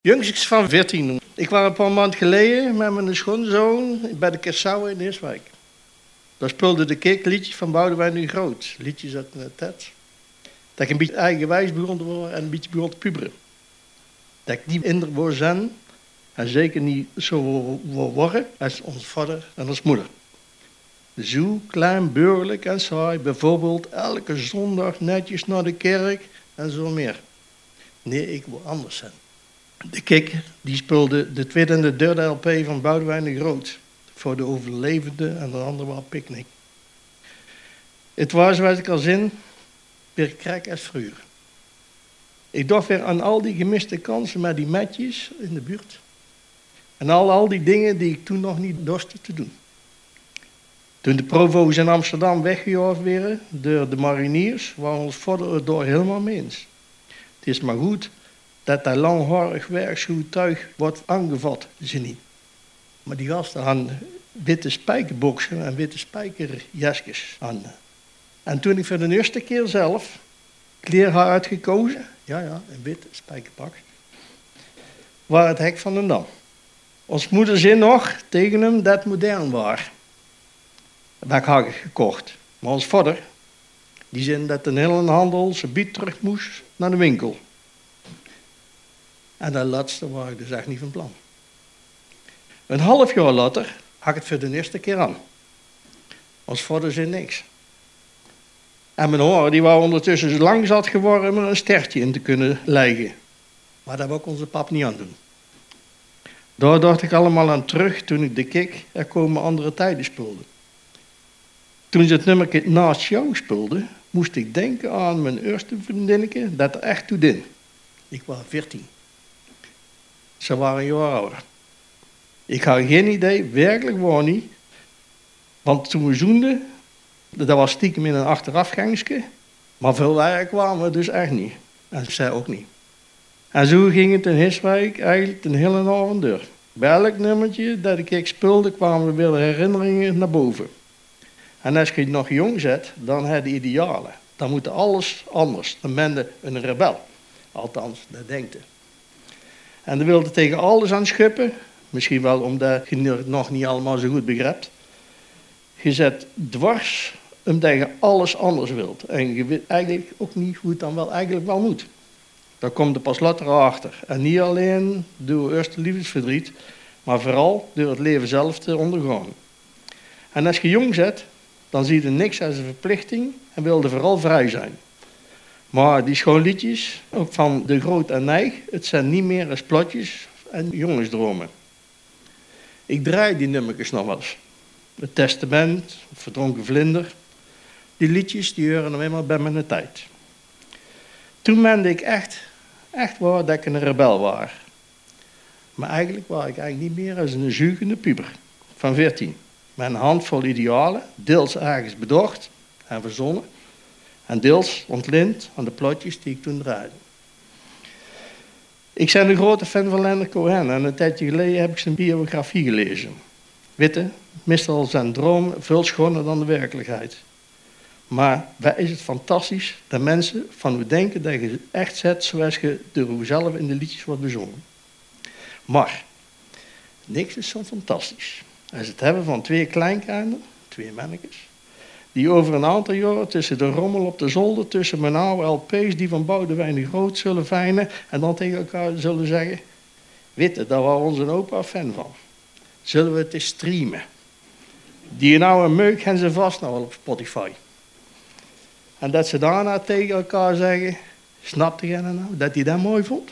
Jongstjes van 14. Ik was een paar maanden geleden met mijn schoonzoon bij de Kersouwen in Heerswijk. Daar speelde de kerk liedjes van Boudewijn de Groot. Liedjes uit de tijd. Dat ik een beetje eigenwijs begon te worden en een beetje begon te puberen. Dat ik niet minder wil zijn en zeker niet zo wil worden als onze vader en onze moeder. Zo klein, burgerlijk en saai, bijvoorbeeld elke zondag netjes naar de kerk en zo meer. Nee, ik wil anders zijn. De Kikker die speelde de tweede en de derde LP van Boudewijn de Groot. Voor de overlevenden en de andere wel picknick. Het was, zoals ik al zin, weer krek als vroeger. Ik dacht weer aan al die gemiste kansen met die metjes in de buurt. En al die dingen die ik toen nog niet dorste te doen. Toen de provo's in Amsterdam weggejaagd werden door de mariniers, waren ons vader het door helemaal mee eens. Het is maar goed dat dat langharig werkschuwtuig wordt aangevat, ze niet. Maar die gasten hadden witte spijkerboksen en witte spijkerjasjes aan. En toen ik voor de eerste keer zelf kleren had uitgekozen, een wit spijkerpak, waar het hek van de Dam. Ons moeder zei nog tegen hem dat het modern was. Dat had ik gekocht. Maar ons vader, die zei dat de hele handel zijn biet terug moest naar de winkel. En dat laatste was ik dus echt niet van plan. Een half jaar later had ik het voor de eerste keer aan. Ons vader zei niks. En mijn horen die waren ondertussen zo lang zat geworden om er een stertje in te kunnen leggen. Maar dat wou ik onze pap niet aan doen. Daar dacht ik allemaal aan terug toen ik de Kik Er komen andere tijden speelde. Toen ze het nummertje Naast jou speelde, moest ik denken aan mijn eerste vriendinnetje dat er echt toe deed. Ik was 14. Ze waren een jaar ouder. Ik had geen idee, werkelijk waar niet. Want toen we zoenden, dat was stiekem in een achterafgangsje. Maar veel werk kwamen we dus echt niet. En zij ook niet. En zo ging het in Heerswijk eigenlijk een hele avond door. Bij elk nummertje dat ik speelde, kwamen er weer de herinneringen naar boven. En als je nog jong bent, dan heb je idealen. Dan moet alles anders. Dan ben je een rebel. Althans, dat denkt je. En dan wilde tegen alles aan schuppen. Misschien wel omdat je het nog niet allemaal zo goed begrijpt. Je zet dwars omdat je alles anders wilt. En je weet eigenlijk ook niet hoe het dan wel eigenlijk wel moet. Daar komt er pas later achter. En niet alleen door eerste liefdesverdriet, maar vooral door het leven zelf te ondergaan. En als je jong bent, dan zie je niks als een verplichting en wil je vooral vrij zijn. Maar die schoolliedjes, ook van De Groot en Nijg, het zijn niet meer als plotjes en jongensdromen. Ik draai die nummertjes nog wel eens. Het Testament, Verdronken Vlinder. Die liedjes die horen nog eenmaal bij mijn tijd. Toen meende ik echt waar dat ik een rebel was. Maar eigenlijk was ik niet meer als een zugende puber van 14. Met een handvol idealen, deels ergens bedacht en verzonnen. En deels ontlint aan de plotjes die ik toen draaide. Ik ben een grote fan van Leonard Cohen en een tijdje geleden heb ik zijn biografie gelezen. Witte, meestal zijn droom veel schoner dan de werkelijkheid. Maar waar is het fantastisch dat mensen van u denken dat je echt zet zoals je door jezelf in de liedjes wordt bezongen. Maar niks is zo fantastisch als het hebben van 2 kleinkinderen, 2 mannetjes, die over een aantal jaren tussen de rommel op de zolder, tussen mijn oude LP's die van Boudewijn de Groot zullen fijnen en dan tegen elkaar zullen zeggen, Witte, daar was onze opa fan van. Zullen we het eens streamen? Die nou een meuk hebben ze vast nou wel op Spotify. En dat ze daarna tegen elkaar zeggen, snapte jij nou dat hij dat mooi vond?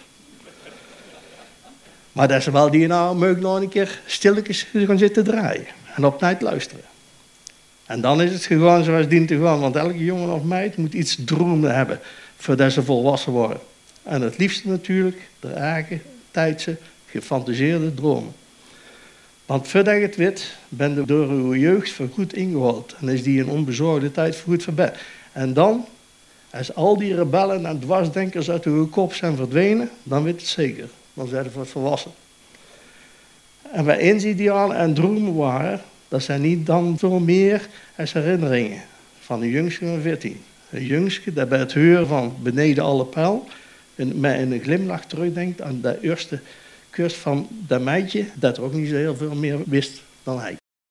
Maar dat ze wel die nou meuk nog een keer stilletjes gaan zitten draaien en op tijd luisteren. En dan is het gewoon zoals het dient te gaan. Want elke jongen of meid moet iets dromen hebben voordat ze volwassen worden. En het liefste natuurlijk de eigen tijdse gefantaseerde dromen. Want voordat je het weet, ben je door uw jeugd voorgoed ingehaald. En is die in onbezorgde tijd voorgoed voorbij. En dan, als al die rebellen en dwarsdenkers uit uw kop zijn verdwenen, dan weet het zeker. Dan zijn ze volwassen. En wat eens idealen en dromen waren, dat zijn niet dan veel meer als herinneringen van een jongske van 14. Een jongske dat bij het horen van Beneden alle pijl met een glimlach terugdenkt aan de eerste kus van dat meisje, dat er ook niet zo heel veel meer wist dan hij.